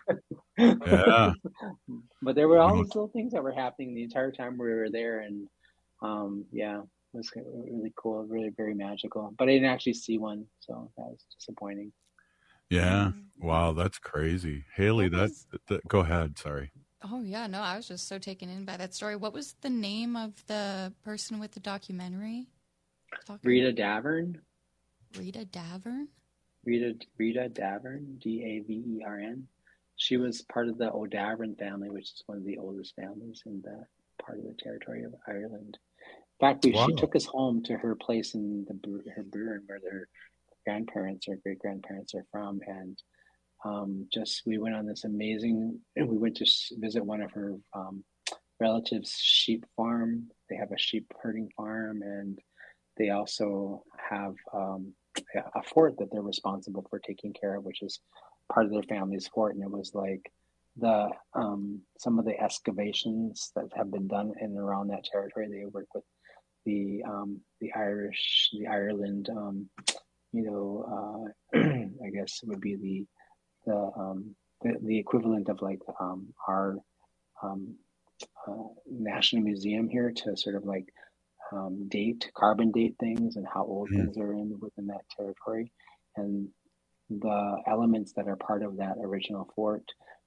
But there were all these little things that were happening the entire time we were there. And it was really cool, really very magical. But I didn't actually see one, so that was disappointing. Yeah. Wow, that's crazy. Haley, go ahead. Sorry. Oh, yeah. No, I was just so taken in by that story. What was the name of the person with the documentary? Rita Davern. Rita Davern? Rita Davern, Davern. She was part of the O'Davern family, which is one of the oldest families in that part of the territory of Ireland. In fact, she took us home to her place in her Burin, where their grandparents or great grandparents are from, and we went on this amazing. We went to visit one of her relatives' sheep farm. They have a sheep herding farm, and they also have a fort that they're responsible for taking care of, which is part of their family's fort. And it was like some of the excavations that have been done in and around that territory. They work with the Ireland, I guess it would be the equivalent of like our National Museum here, to sort of like carbon date things and how old things are within that territory, and the elements that are part of that original fort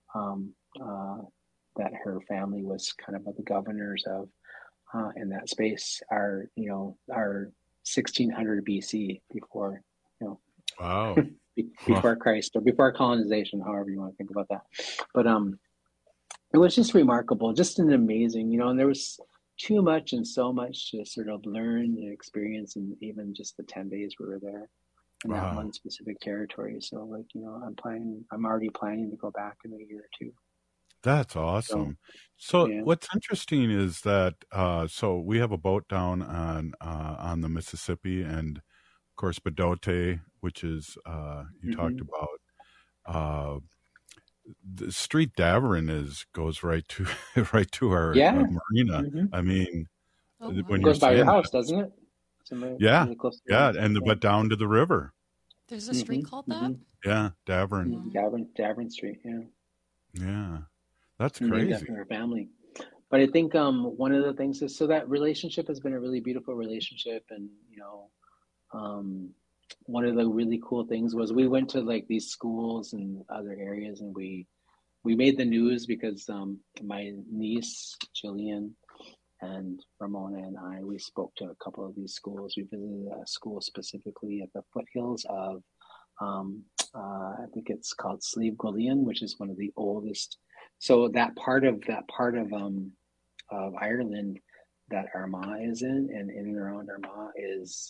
that her family was kind of the governors of in that space are 1600 BC, before before Christ, or before colonization, however you want to think about that. But it was just remarkable, just an amazing, and there was too much and so much to sort of learn and experience, and even just the 10 days we were there in that one specific territory. So like, I'm already planning to go back in a year or two. That's awesome. So what's interesting is that so we have a boat down on the Mississippi, and of course Bedote, which is you talked about. The Street Davern goes right to our marina. I mean, when it goes by your house, doesn't it? But down to the river. There's a street called that. Yeah, Davern. Davern Street. Yeah, that's crazy. After her family. But I think one of the things is, so that relationship has been a really beautiful relationship, and one of the really cool things was we went to like these schools and other areas, and we made the news because my niece Jillian and Ramona and we spoke to a couple of these schools. We visited a school specifically at the foothills of I think it's called Slieve Gullion, which is one of the oldest. So that part of Ireland that Armagh is in, and in and around Armagh, is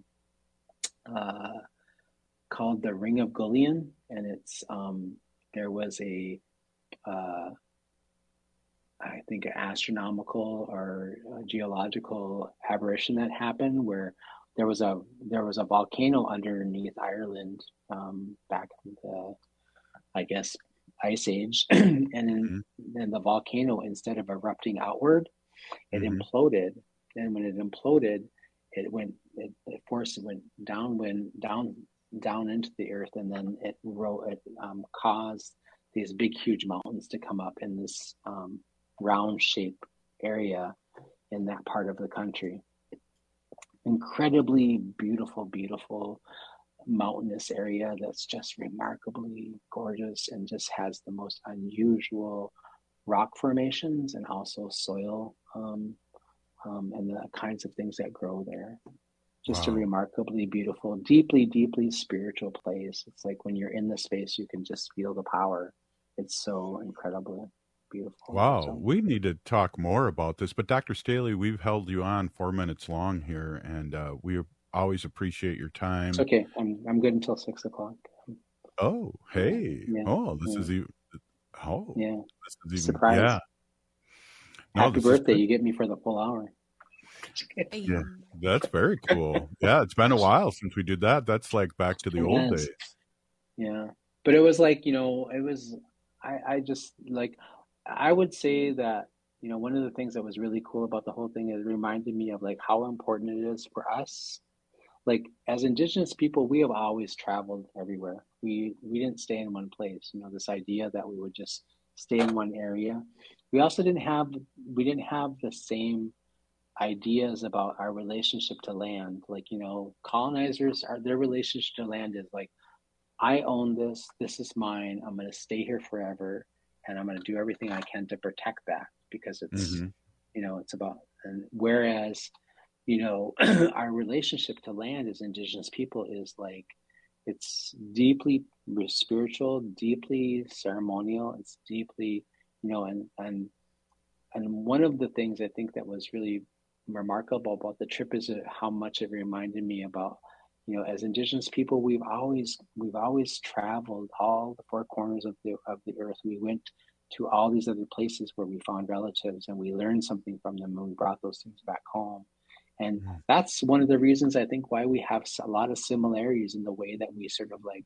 called the Ring of Gullion, and it's there was I think an astronomical or geological aberration that happened where there was a volcano underneath Ireland back in the, I guess, Ice Age, and then the volcano, instead of erupting outward, it imploded, and when it imploded, it went downwind, down down into the earth, and then it caused these big, huge mountains to come up in this round shaped area in that part of the country. Incredibly beautiful, beautiful mountainous area that's just remarkably gorgeous and just has the most unusual rock formations and also soil and the kinds of things that grow there. Just a remarkably beautiful, deeply, deeply spiritual place. It's like when you're in the space, you can just feel the power. It's so incredibly beautiful. Wow. So, We need to talk more about this, but Dr. Staley, we've held you on 4 minutes long here, and we always appreciate your time. it's okay. I'm good until 6 o'clock. Oh, hey. Yeah. Oh, this Yeah. is even. Oh, Yeah. this is even. Surprise. Yeah. No, Happy this is birthday. good. You get me for the full hour. Yeah, that's very cool. Yeah, it's been a while since we did that. That's like back to the old Yes. days. Yeah. But it was like, I just like, I would say that, one of the things that was really cool about the whole thing is it reminded me of like how important it is for us. Like as Indigenous people, we have always traveled everywhere. We didn't stay in one place. This idea that we would just stay in one area. We also didn't have the same ideas about our relationship to land. Like, colonizers, their relationship to land is like, I own this. This is mine. I'm going to stay here forever, and I'm going to do everything I can to protect that because it's, it's about. And whereas, our relationship to land as Indigenous people is like, it's deeply spiritual, deeply ceremonial. It's deeply, and one of the things I think that was really remarkable about the trip is how much it reminded me about, as Indigenous people, we've always traveled all the four corners of the earth. We went to all these other places where we found relatives and we learned something from them and we brought those things back home. And that's one of the reasons I think why we have a lot of similarities in the way that we sort of like,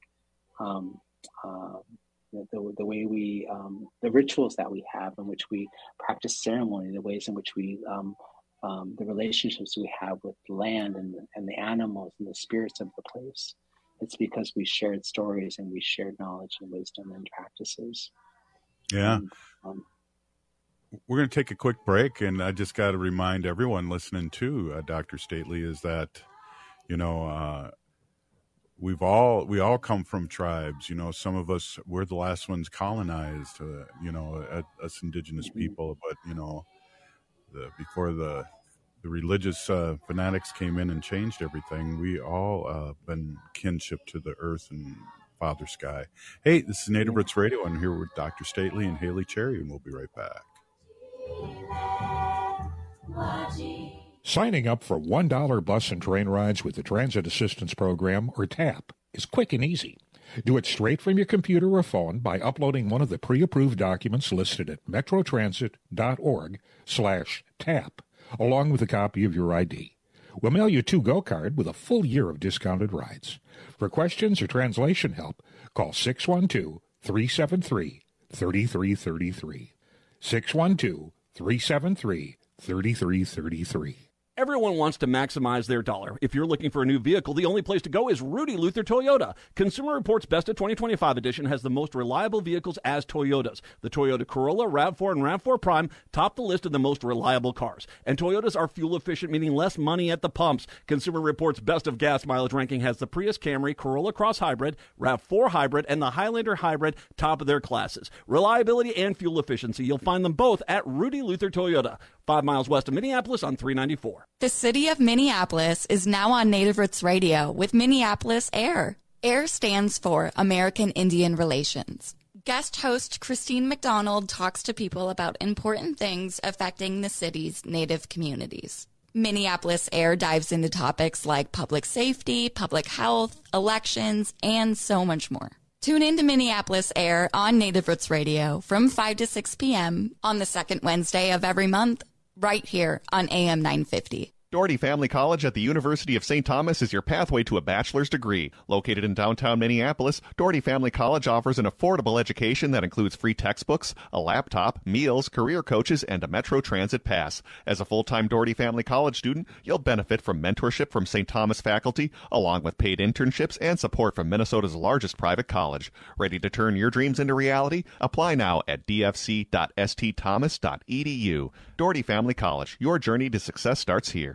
the way we, the rituals that we have in which we practice ceremony, the ways in which we, the relationships we have with the land and the animals and the spirits of the place. It's because we shared stories and we shared knowledge and wisdom and practices. Yeah. We're going to take a quick break, and I just got to remind everyone listening to Dr. Staley is that, we all come from tribes. Some of us, we're the last ones colonized, us Indigenous people, but, before the religious fanatics came in and changed everything, we all been kinship to the earth and Father Sky. Hey, this is Native Roots Radio. I'm here with Dr. Staley and Haley Cherry, and we'll be right back. Signing up for $1 bus and train rides with the Transit Assistance Program, or TAP, is quick and easy. Do it straight from your computer or phone by uploading one of the pre-approved documents listed at metrotransit.org/TAP, along with a copy of your ID. We'll mail you a to-go card with a full year of discounted rides. For questions or translation help, call 612-373-3333. 612-373-3333. Everyone wants to maximize their dollar. If you're looking for a new vehicle, the only place to go is Rudy Luther Toyota. Consumer Reports Best of 2025 edition has the most reliable vehicles as Toyotas. The Toyota Corolla, RAV4, and RAV4 Prime top the list of the most reliable cars. And Toyotas are fuel efficient, meaning less money at the pumps. Consumer Reports Best of Gas Mileage ranking has the Prius Camry, Corolla Cross Hybrid, RAV4 Hybrid, and the Highlander Hybrid top of their classes. Reliability and fuel efficiency, you'll find them both at Rudy Luther Toyota, 5 miles west of Minneapolis on 394. The city of Minneapolis is now on Native Roots Radio with Minneapolis AIR. AIR stands for American Indian Relations. Guest host Christine McDonald talks to people about important things affecting the city's Native communities. Minneapolis AIR dives into topics like public safety, public health, elections, and so much more. Tune in to Minneapolis AIR on Native Roots Radio from 5 to 6 p.m. on the second Wednesday of every month, right here on AM 950. Doherty Family College at the University of St. Thomas is your pathway to a bachelor's degree. Located in downtown Minneapolis, Doherty Family College offers an affordable education that includes free textbooks, a laptop, meals, career coaches, and a Metro Transit pass. As a full-time Doherty Family College student, you'll benefit from mentorship from St. Thomas faculty, along with paid internships and support from Minnesota's largest private college. Ready to turn your dreams into reality? Apply now at dfc.stthomas.edu. Doherty Family College, your journey to success starts here.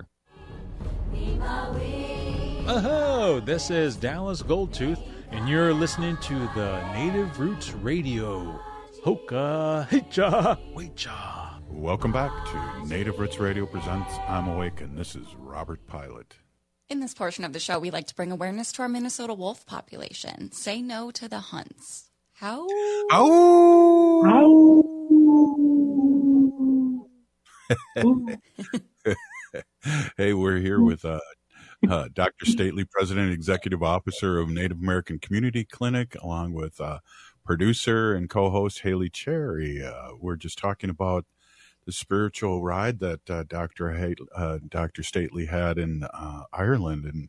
Oh, this is Dallas Goldtooth, and you're listening to the Native Roots Radio. Hoka Hicha Wecha. Welcome back to Native Roots Radio presents I'm Awake, and this is Robert Pilot. In this portion of the show, we like to bring awareness to our Minnesota wolf population. Say no to the hunts. How? Hey, we're here with Dr. Stately, President and Executive Officer of Native American Community Clinic, along with producer and co-host Haley Cherry. We're just talking about the spiritual ride that Dr. Stately had in Ireland, and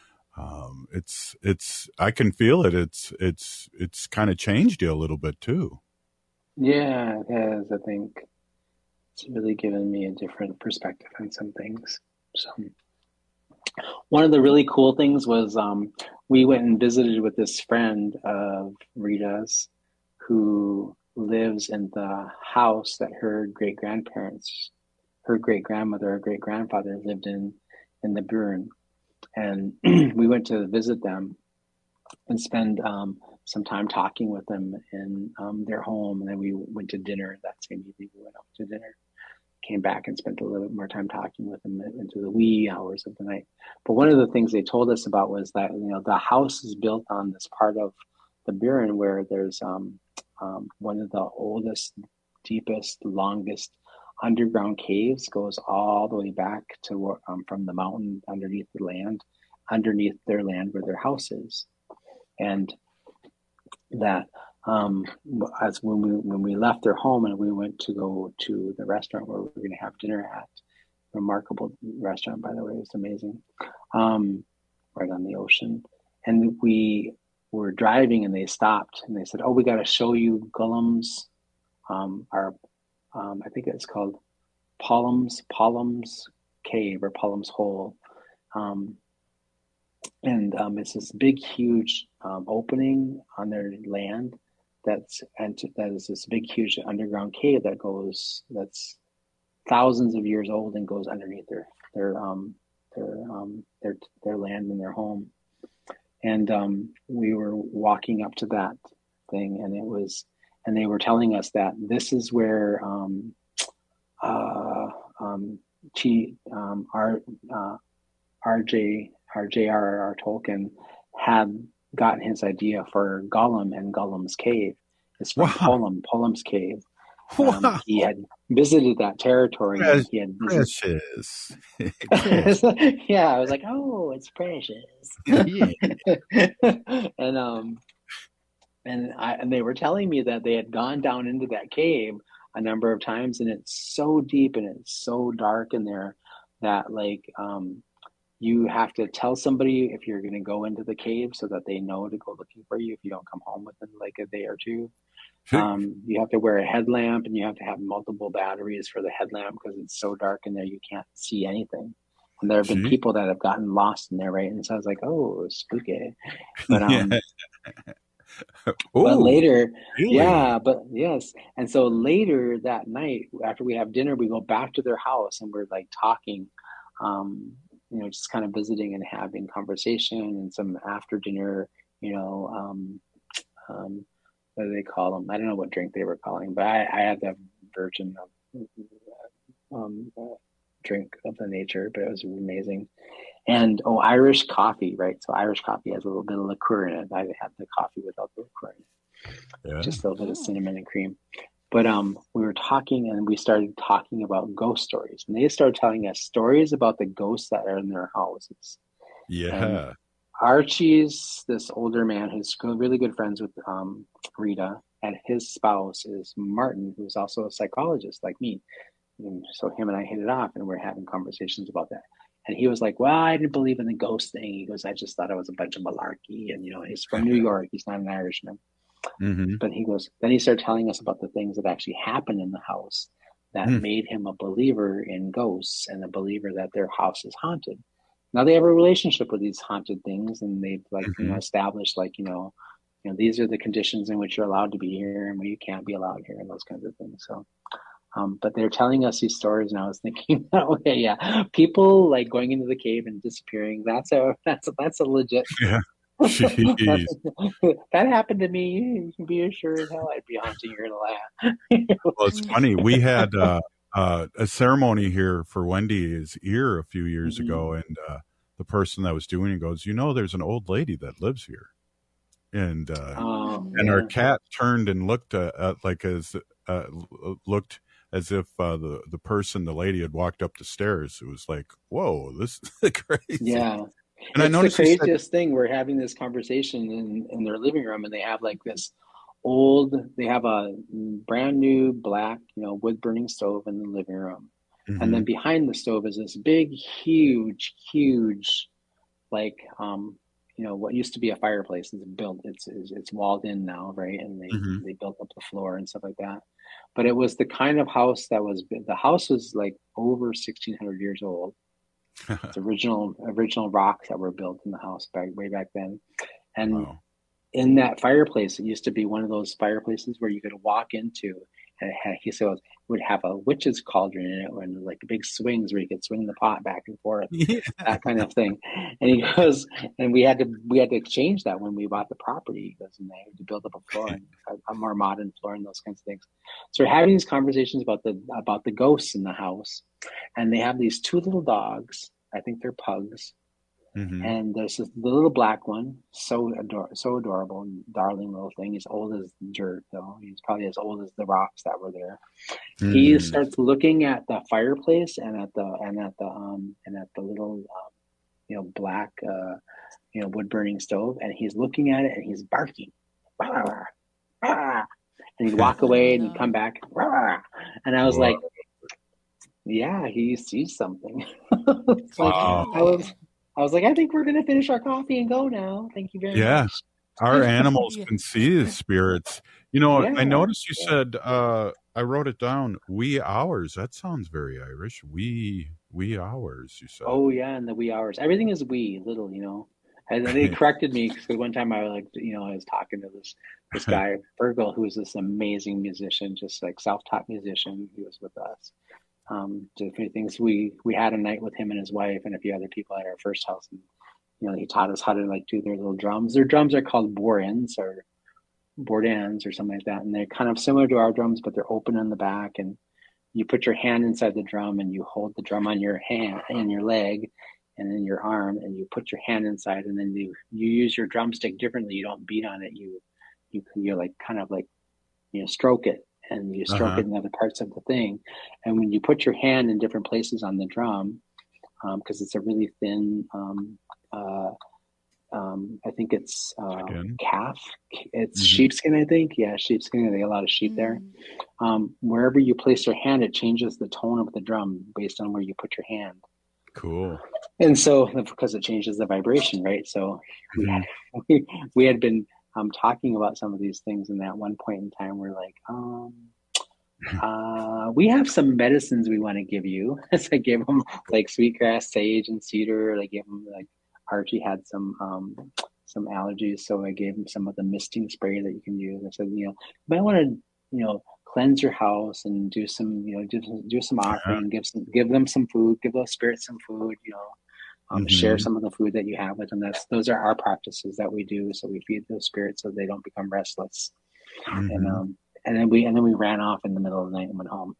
it's I can feel it. It's kind of changed you a little bit too. Yeah, it has. I think it's really given me a different perspective on some things. So one of the really cool things was we went and visited with this friend of Rita's who lives in the house that her great-grandparents, her great-grandmother, her great-grandfather lived in the Burin. And we went to visit them and spend some time talking with them in their home. And then we went to dinner that same evening. We went out to dinner, came back and spent a little bit more time talking with them into the wee hours of the night. But one of the things they told us about was that, the house is built on this part of the Burin where there's one of the oldest, deepest, longest underground caves goes all the way back to from the mountain underneath their land where their house is. And that as when we left their home and we went to go to the restaurant where we were going to have dinner at, remarkable restaurant, by the way, it was amazing, right on the ocean. And we were driving and they stopped and they said, "Oh, we got to show you Gullum's, I think it's called Pollum's Cave or Pollum's Hole." And it's this big, huge opening on their land that is this big, huge underground cave that's thousands of years old and goes underneath their land and their home. And we were walking up to that thing, and they were telling us that this is where J.R.R. Tolkien had gotten his idea for Gollum and Gollum's Cave. It's from Pollum's Cave. He had visited that territory. And he had precious. Yeah, I was like, oh, it's precious. And they were telling me that they had gone down into that cave a number of times, and it's so deep and it's so dark in there that you have to tell somebody if you're going to go into the cave so that they know to go looking for you if you don't come home within like a day or two. You have to wear a headlamp, and you have to have multiple batteries for the headlamp because it's so dark in there you can't see anything. And there have been people that have gotten lost in there, right? And so I was like, oh, spooky. But but later, yes. And so later that night, after we have dinner, we go back to their house and we're like talking, just kind of visiting and having conversation and some after dinner, what do they call them? I don't know what drink they were calling, but I had the virgin drink of the nature, but it was amazing. And Irish coffee, right? So Irish coffee has a little bit of liqueur in it. I had the coffee without the liqueur in it, just a little bit of cinnamon and cream. But we were talking, and we started talking about ghost stories, and they started telling us stories about the ghosts that are in their houses. Yeah. And Archie's this older man who's really good friends with Rita, and his spouse is Martin, who's also a psychologist like me. And so him and I hit it off, and we're having conversations about that. And he was like, well, I didn't believe in the ghost thing. He goes, I just thought it was a bunch of malarkey. And, he's from New York. He's not an Irishman. Mm-hmm. But he goes, then he started telling us about the things that actually happened in the house that made him a believer in ghosts and a believer that their house is haunted. Now they have a relationship with these haunted things, and they've established these are the conditions in which you're allowed to be here and when you can't be allowed here and those kinds of things. So, but they're telling us these stories, and I was thinking, okay, yeah, people like going into the cave and disappearing. That's a legit. Yeah. That happened to me. You can be sure as hell I'd be haunting your lab. Well, it's funny. We had a ceremony here for Wendy's ear a few years ago, and the person that was doing it goes, there's an old lady that lives here. And our cat turned and looked looked as if the lady had walked up the stairs. It was like, whoa, this is crazy. Yeah. And I noticed the craziest thing. We're having this conversation in their living room, and they have like this they have a brand new black, wood burning stove in the living room. Mm-hmm. And then behind the stove is this big, huge, like, what used to be a fireplace is built. It's walled in now, right? And they built up the floor and stuff like that. But it was the kind of house the house was like over 1,600 years old. It's original rocks that were built in the house way back then. And in that fireplace, it used to be one of those fireplaces where you could walk into, and it would have a witch's cauldron in it, and like big swings where you could swing the pot back and forth, that kind of thing. And he goes, and we had to change that when we bought the property. He goes, and they had to build up a floor, and a more modern floor, and those kinds of things. So we're having these conversations about the ghosts in the house, and they have these two little dogs. I think they're pugs. Mm-hmm. And there's the little black one, so adorable and darling little thing. He's old as dirt, though. He's probably as old as the rocks that were there. Mm-hmm. He starts looking at the fireplace and at the little black wood burning stove, and he's looking at it and he's barking, rah, rah, rah. And he'd walk away and he'd come back, rah. And I was like, yeah, he sees something. I was like, I think we're going to finish our coffee and go now. Thank you very much. Yeah, our animals can see the spirits. I noticed you said, I wrote it down, wee hours. That sounds very Irish. Wee hours, you said. Oh, yeah, and the wee hours. Everything is wee, little, And they corrected me because one time I was talking to this guy, Virgil, who is this amazing musician, just like self-taught musician. He was with us. Different things. We had a night with him and his wife and a few other people at our first house, and he taught us how to like do their little drums. Their drums are called bordans or something like that, and they're kind of similar to our drums, but they're open in the back, and you put your hand inside the drum and you hold the drum on your hand and your leg and then your arm, and you put your hand inside, and then you use your drumstick differently. You don't beat on it. You're like kind of like stroke it. And you stroke it in other parts of the thing. And when you put your hand in different places on the drum, because it's a really thin, I think it's calf. It's sheepskin, I think. Yeah, sheepskin. They have a lot of sheep there. Wherever you place your hand, it changes the tone of the drum based on where you put your hand. Cool. And so, because it changes the vibration, right? So we had been talking about some of these things, and at one point in time we're like, we have some medicines we want to give you. So I gave them like sweetgrass, sage, and cedar. I gave them like Archie had some allergies, so I gave him some of the misting spray that you can use. I said, you might want to cleanse your house and do some do some offering, give them some food, give those spirits some food, share some of the food that you have with them. Those are our practices that we do. So we feed those spirits so they don't become restless. And then we ran off in the middle of the night and went home.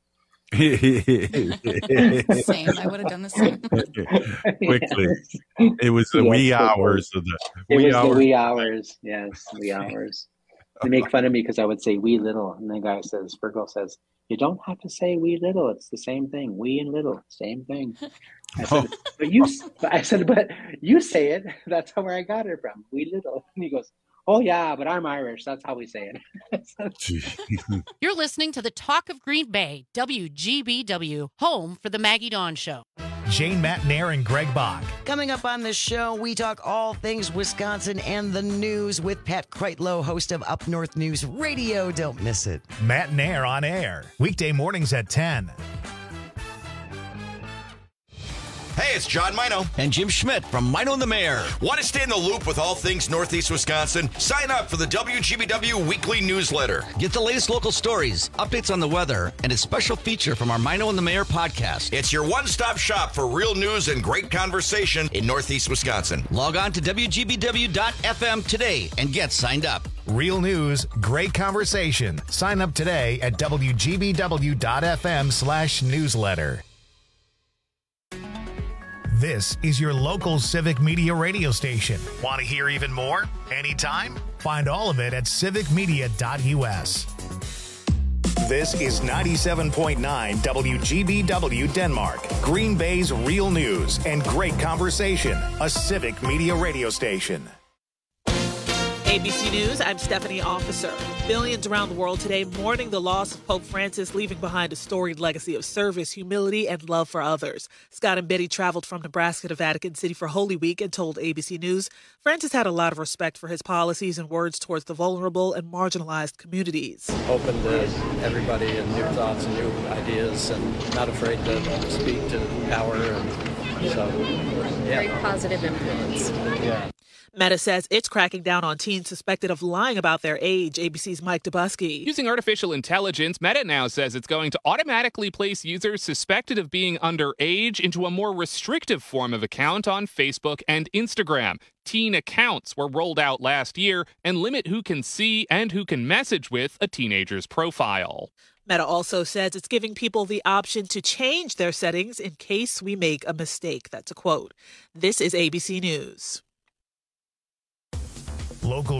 Same. I would have done the same. Quickly. It was the wee hours of the wee hours. The wee hours. Yes, wee hours. They make fun of me because I would say wee little, and the guy says, Virgil says, you don't have to say wee little. It's the same thing. Wee and little, same thing. I said, but you say it. That's where I got it from. Wee little. And he goes, oh yeah, but I'm Irish. That's how we say it. You're listening to the Talk of Green Bay, WGBW, home for the Maggie Dawn Show. Jane Matnair and Greg Bach. Coming up on the show, we talk all things Wisconsin and the news with Pat Kreitlow, host of Up North News Radio. Don't miss it. Matnair on air, weekday mornings at 10. Hey, it's John Mino. And Jim Schmidt from Mino and the Mayor. Want to stay in the loop with all things Northeast Wisconsin? Sign up for the WGBW Weekly Newsletter. Get the latest local stories, updates on the weather, and a special feature from our Mino and the Mayor podcast. It's your one-stop shop for real news and great conversation in Northeast Wisconsin. Log on to WGBW.FM today and get signed up. Real news, great conversation. Sign up today at WGBW.FM/newsletter. This is your local Civic Media radio station. Want to hear even more? Anytime? Find all of it at civicmedia.us. This is 97.9 WGBW Denmark, Green Bay's real news and great conversation, a Civic Media radio station. ABC News, I'm Stephanie Officer. Billions around the world today mourning the loss of Pope Francis, leaving behind a storied legacy of service, humility, and love for others. Scott and Betty traveled from Nebraska to Vatican City for Holy Week and told ABC News Francis had a lot of respect for his policies and words towards the vulnerable and marginalized communities. Open to everybody and new thoughts and new ideas and not afraid to speak to power. And so, yeah. Very positive influence. Yeah. Meta says it's cracking down on teens suspected of lying about their age. ABC's Mike Dubusky. Using artificial intelligence, Meta now says it's going to automatically place users suspected of being underage into a more restrictive form of account on Facebook and Instagram. Teen accounts were rolled out last year and limit who can see and who can message with a teenager's profile. Meta also says it's giving people the option to change their settings in case we make a mistake. That's a quote. This is ABC News. Local